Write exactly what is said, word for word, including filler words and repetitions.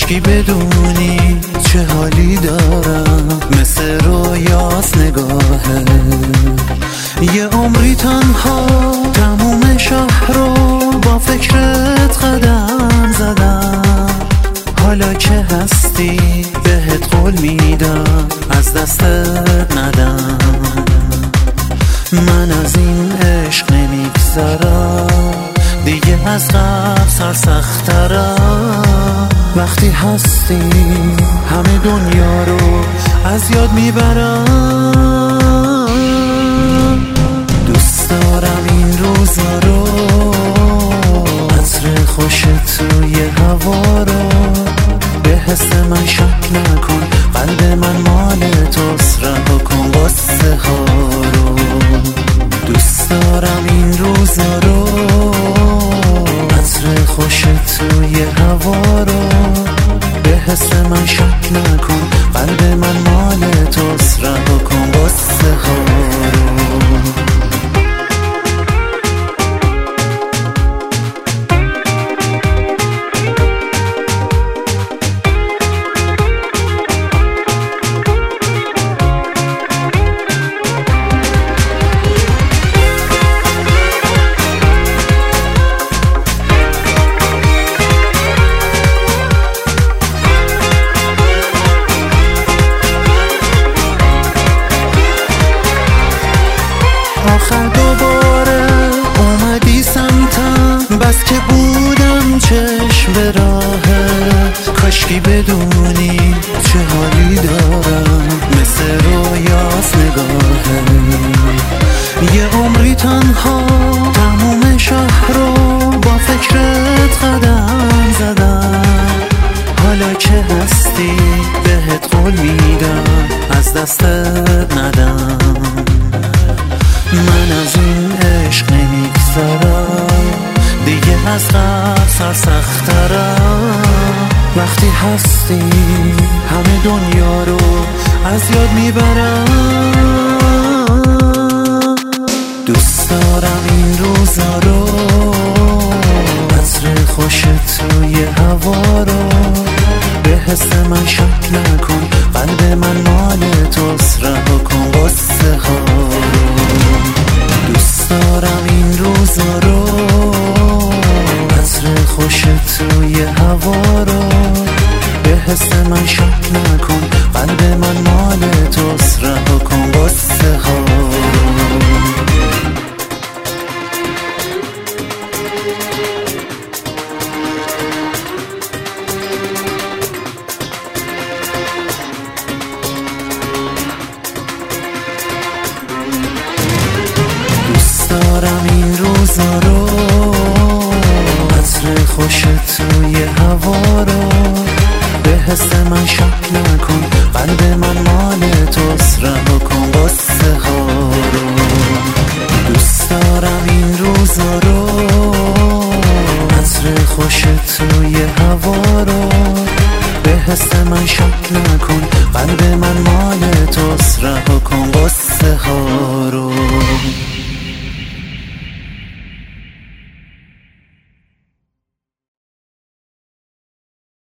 کاشکی بدونی چه حالی دارم، مثل رویاست نگاهه. یه عمری تنها تموم شهر رو با فکرت قدم زدم. حالا که هستی بهت قول میدم از دستت ندم. من از این عشق نمیگذرم دیگه، از قبل سرسخت‌ترم. وقتی هستی همه دنیا رو از یاد میبرم. دوست دارم این روزا رو، عطر خوش توی هوا رو. به حس من شک نکن، قلب من مال توست، رها کن قصه ها رو. دوست دارم این روزا رو، عطر خوش توی هوا رو. به حس من شک نکن، قلب من مال توست، رها کن قصه ها رو. آخر دوباره اومدی سمتم، بس که بودم چشم به راهت. کاشکی بدونی چه حالی دارم، مثل رویاست نگاهه. یه عمری تنها تموم شهر رو با فکرت قدم زدم. حالا که هستی بهت قول میدم از دستت ندم. من از این عشق نمیگذرم دیگه، از قبل سرسخت‌ترم. وقتی هستی همه دنیا رو از یاد میبرم. دوست دارم این روزا رو، عطر خوش توی هوا رو. به حس من شک نکن، قلب من مال توست، رها کن قصه ها رو. دوست دارم این روزا رو، عطر خوش توی هوا رو. به حس من شک نکن، قلب من مال توست، رها کن قصه ها رو. دارم این روزا رو، عطر خوش توی هوا رو. به حس من شک نکن، قلب من مال توست، رها کن قصه ها رو. دوست دارم این روزا رو، عطر خوش توی هوا رو. به حس من شک نکن، قلب من مال توست، رها کن قصه ها رو.